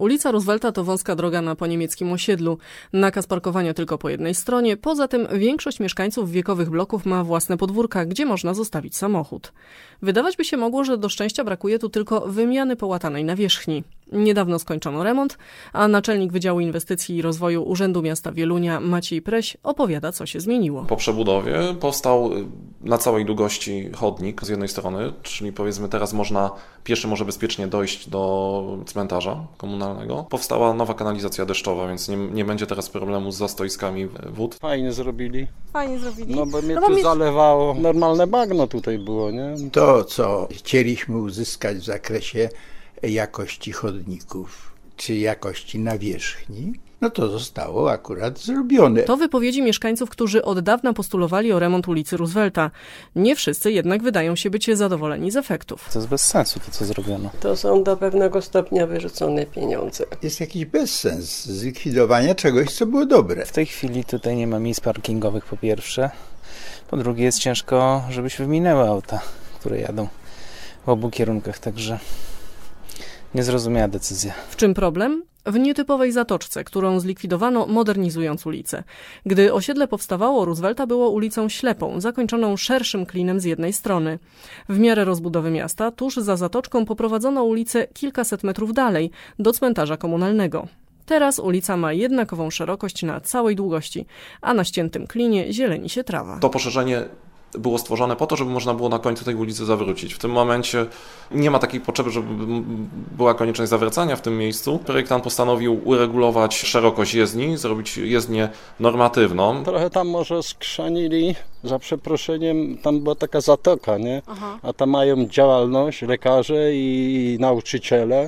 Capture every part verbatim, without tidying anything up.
Ulica Roosevelta to wąska droga na poniemieckim osiedlu. Nakaz parkowania tylko po jednej stronie. Poza tym większość mieszkańców wiekowych bloków ma własne podwórka, gdzie można zostawić samochód. Wydawać by się mogło, że do szczęścia brakuje tu tylko wymiany połatanej nawierzchni. Niedawno skończono remont, a naczelnik Wydziału Inwestycji i Rozwoju Urzędu Miasta Wielunia Maciej Preś opowiada, co się zmieniło. Po przebudowie powstał na całej długości chodnik z jednej strony, czyli powiedzmy teraz można, pieszy może bezpiecznie dojść do cmentarza komunalnego. Powstała nowa kanalizacja deszczowa, więc nie, nie będzie teraz problemu z zastoiskami wód. Fajnie zrobili. Fajnie zrobili. No bo mnie no bo tu mi... zalewało, normalne bagno tutaj było, nie? To, co chcieliśmy uzyskać w zakresie jakości chodników czy jakości nawierzchni, no to zostało akurat zrobione. To wypowiedzi mieszkańców, którzy od dawna postulowali o remont ulicy Roosevelta. Nie wszyscy jednak wydają się być zadowoleni z efektów. To jest bez sensu to, co zrobiono. To są do pewnego stopnia wyrzucone pieniądze. Jest jakiś bezsens zlikwidowania czegoś, co było dobre. W tej chwili tutaj nie ma miejsc parkingowych po pierwsze. Po drugie jest ciężko, żeby się wyminęły auta, które jadą w obu kierunkach, także niezrozumiała decyzja. W czym problem? W nietypowej zatoczce, którą zlikwidowano, modernizując ulicę. Gdy osiedle powstawało, Roosevelta było ulicą ślepą, zakończoną szerszym klinem z jednej strony. W miarę rozbudowy miasta, tuż za zatoczką poprowadzono ulicę kilkaset metrów dalej, do cmentarza komunalnego. Teraz ulica ma jednakową szerokość na całej długości, a na ściętym klinie zieleni się trawa. To poszerzenie było stworzone po to, żeby można było na końcu tej ulicy zawrócić. W tym momencie nie ma takiej potrzeby, żeby była konieczność zawracania w tym miejscu. Projektant postanowił uregulować szerokość jezdni, zrobić jezdnię normatywną. Trochę tam może skrzanili, za przeproszeniem, tam była taka zatoka, nie? Aha. A tam mają działalność lekarze i nauczyciele.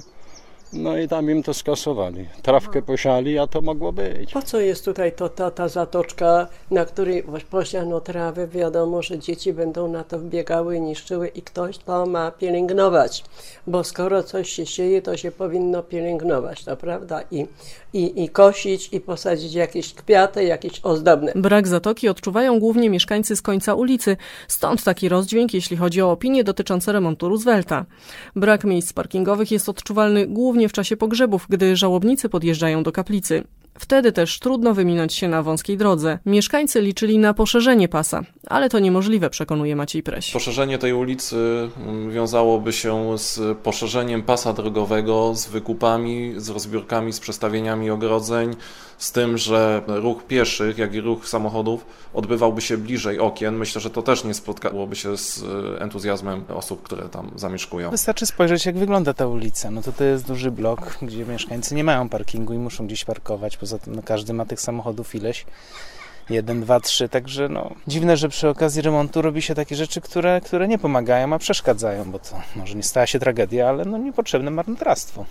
No i tam im to skasowali. Trawkę posiali, a to mogło być. Po co jest tutaj to, ta, ta zatoczka, na której posiano trawę? Wiadomo, że dzieci będą na to wbiegały, niszczyły i ktoś to ma pielęgnować. Bo skoro coś się sieje, to się powinno pielęgnować, to prawda? I, i, i kosić, i posadzić jakieś kwiaty, jakieś ozdobne. Brak zatoki odczuwają głównie mieszkańcy z końca ulicy. Stąd taki rozdźwięk, jeśli chodzi o opinie dotyczące remontu Roosevelta. Brak miejsc parkingowych jest odczuwalny głównie w czasie pogrzebów, gdy żałobnicy podjeżdżają do kaplicy. Wtedy też trudno wyminąć się na wąskiej drodze. Mieszkańcy liczyli na poszerzenie pasa, ale to niemożliwe, przekonuje Maciej Preś. Poszerzenie tej ulicy wiązałoby się z poszerzeniem pasa drogowego, z wykupami, z rozbiórkami, z przestawieniami ogrodzeń, z tym, że ruch pieszych, jak i ruch samochodów odbywałby się bliżej okien. Myślę, że to też nie spotkałoby się z entuzjazmem osób, które tam zamieszkują. Wystarczy spojrzeć, jak wygląda ta ulica. No to to jest duży blok, gdzie mieszkańcy nie mają parkingu i muszą gdzieś parkować. Poza tym no, każdy ma tych samochodów ileś. Jeden, dwa, trzy. Także no, dziwne, że przy okazji remontu robi się takie rzeczy, które, które nie pomagają, a przeszkadzają, bo to może nie stała się tragedia, ale no, niepotrzebne marnotrawstwo.